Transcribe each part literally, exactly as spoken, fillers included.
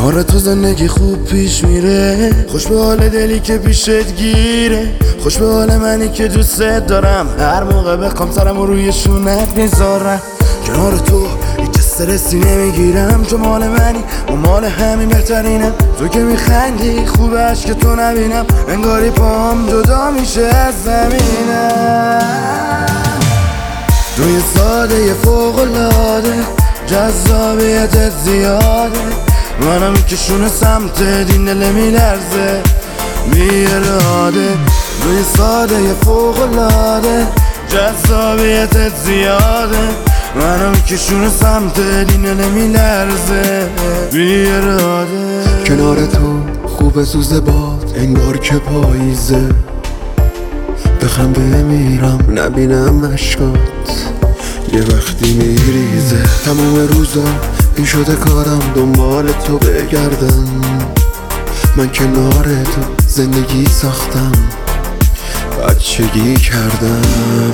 کنار تو زندگی خوب پیش میره، خوش به حال دلی که پیشت گیره، خوش به حال منی که دوست دارم، هر موقع بخوام سرمو روی شونت میذارم. کنار تو هیچ استرسی نمیگیرم، چون مال منی و مال همین بهترینم. تو که میخندی خوب عشق تو نبینم، انگاری پام جدا میشه از زمینم. توی ساده یه فوق‌العاده، جذابیتت زیاده، منم میکشونه سمت دین دل میلرزه بی اراده. توی ساده یه فوق‌العاده، جذابیتت زیاده، منم میکشونه سمت دین دل میلرزه بی اراده. کنار تو خوب سوز باد، انگار که پاییزه، بخم بمیرم نبینم عشقات یه وقتی میریزه. تموم روزا این شده کارم دنبال تو بگردم، من کنار تو زندگی ساختم، بچگی کردم.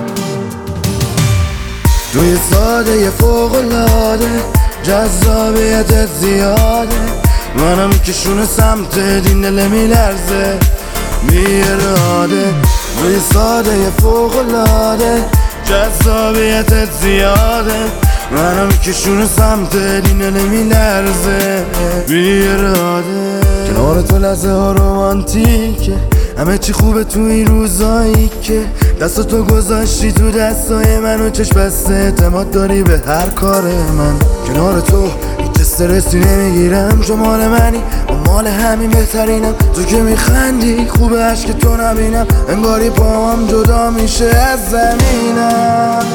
توی ساده یه فوق‌العاده، جذابیتت زیاده، منم کشونه سمت دین دل میلرزه بی اراده. توی ساده یه فوق‌العاده، جذابیتت زیاده، منم کشونه سمت دین دل میلرزه بی اراده. کنار تو لحظه ها رومانتیکه، همه چی خوبه تو این روزایی که دست تو گذاشتی تو دستای من و چشم بسته اعتماد داری به هر کار من. کنار تو هیچ استرسی نمیگیرم، چون مال منی و مال همین بهترینم. تو که میخندی خوب عشق تو نبینم، انگاری پاهم جدا میشه از زمینم.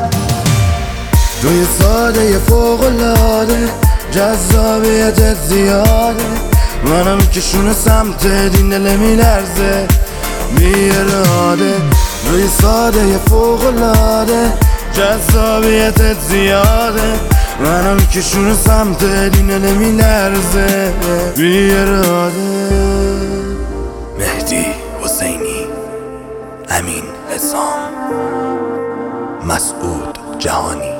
توی ساده یه فوق‌العاده، جذابیتت زیاده، منم کشونه سمت دین دل میلرزه بی اراده. توی ساده یه فوق‌العاده، جذابیتت زیاده، منم کشونه سمت دین دل میلرزه بی اراده. مهدی حسینی، امین حسام، مسعود جهانی.